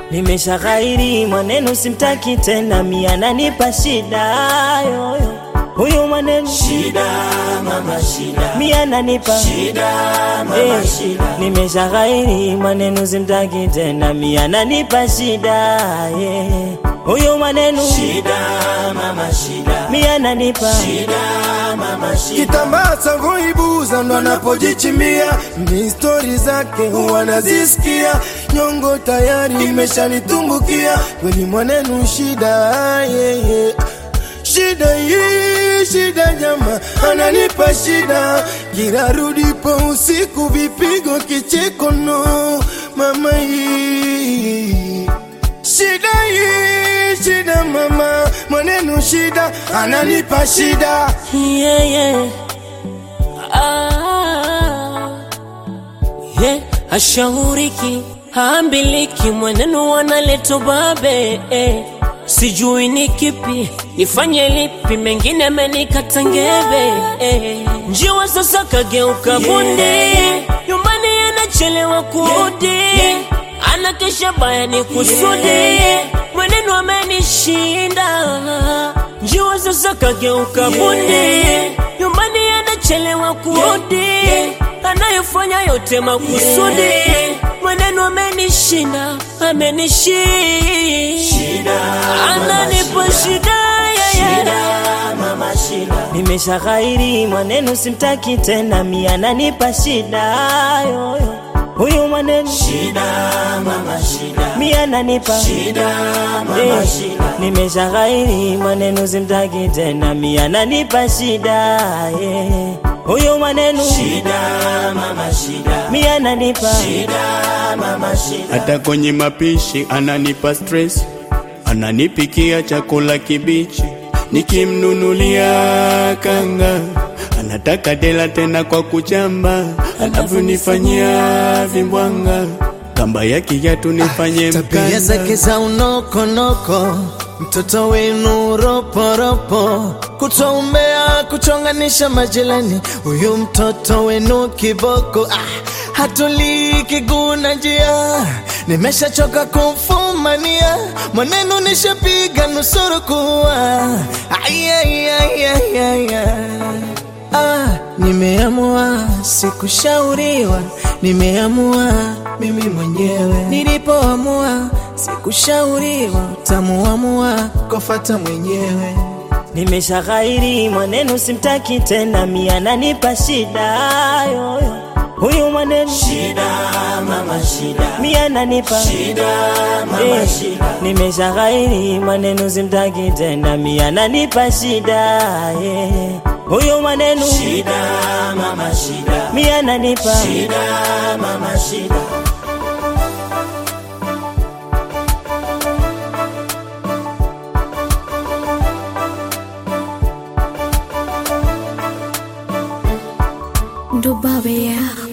Nimeshaghairi maneno simtaki tena, mimi ananipa shida yoyo. Huyu maneno shida mama shida, mimi ananipa shida mama shida. Nimeshaghairi maneno simtaki tena, mimi ananipa shida Huyu maneno shida mama shida, mimi ananipa shida mama shida. Kitambaa changu ibuza ndo anapojichimbia, ni story zake huwa nazisikia. Nyongo tayari imeshanitumbukia, kweli maneno shida Shida hii, shida jama, ananipa shida. Kirarudipo usiku vipigo kicheko no, mama hii. Shida hii, shida mama, maneno shida, ananipa shida. Ashauriki, haambiliki, mwenenu wanaleto babe Sijui ni kipi, nifanye lipi, mengine menikata ngebe Njiwa sasa kageuka bundi, nyumbani anachelewa kurudi Anakesha baya ni kusudi, mwenenu amenishinda Njiwa sasa kageuka bundi, nyumbani anachelewa kurudi Anayofanya yote makusudi, mwenenu amenishinda, amenishinda Ananipa shida shida mama shida. Nimeshaghairi maneno simtaki tena, mimi ananipa shida yoyo. Huyu maneno shida mama shida, mimi ananipa shida mama shida. Nimeshaghairi maneno simtaki tena, mimi ananipa shida Huyu maneno shida mama shida, mimi ananipa shida mama shida. Hata kwenye mapishi ananipa stress, ananipikia chakula kibichi, nikimnunulia kanga anataka dela tena kwa kuchamba, anavyonifanyia vimbwanga, kamba ya kiatu nifanye mkanda. Tabia zake za unoko noko, mtoto wenu ropo ropo, kutuombea kuchonganisha majirani, huyu mtoto wenu kiboko hatuli kiguna njia, nimeshachoka kumfumania, maneno nishapiga nusuru kuwa nimeamua sikushauriwa, nimeamua mimi mwenyewe. Nilipoamua sikushauriwa, utamuamua kufuata mwenyewe. Nimeshaghairi maneno simtaki tena, mimi ananipa shida yoyo. Huyu maneno shida mama shida, mimi ananipa shida mama shida. Nimeshaghairi maneno simtaki tena, mimi ananipa shida Huyu maneno shida mama shida, mimi ananipa shida mama shida. Dubabe ya